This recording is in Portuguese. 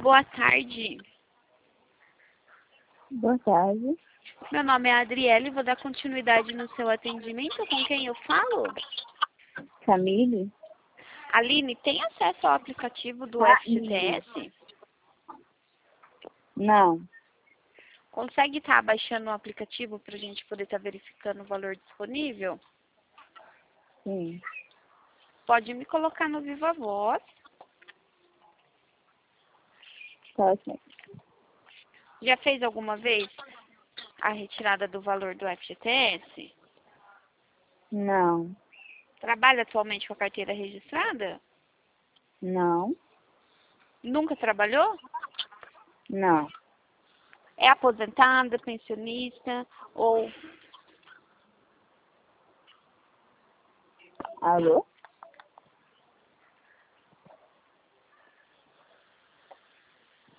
Boa tarde. Boa tarde. Meu nome é Adriele, vou dar continuidade no seu atendimento. Com quem eu falo? Camille? Aline, tem acesso ao aplicativo do Camille. FGTS? Não. Consegue estar baixando o aplicativo para a gente poder estar verificando o valor disponível? Sim. Pode me colocar no Viva Voz. Tá ok. Já fez alguma vez a retirada do valor do FGTS? Não. Trabalha atualmente com a carteira registrada? Não. Nunca trabalhou? Não. É aposentada, pensionista ou Alô?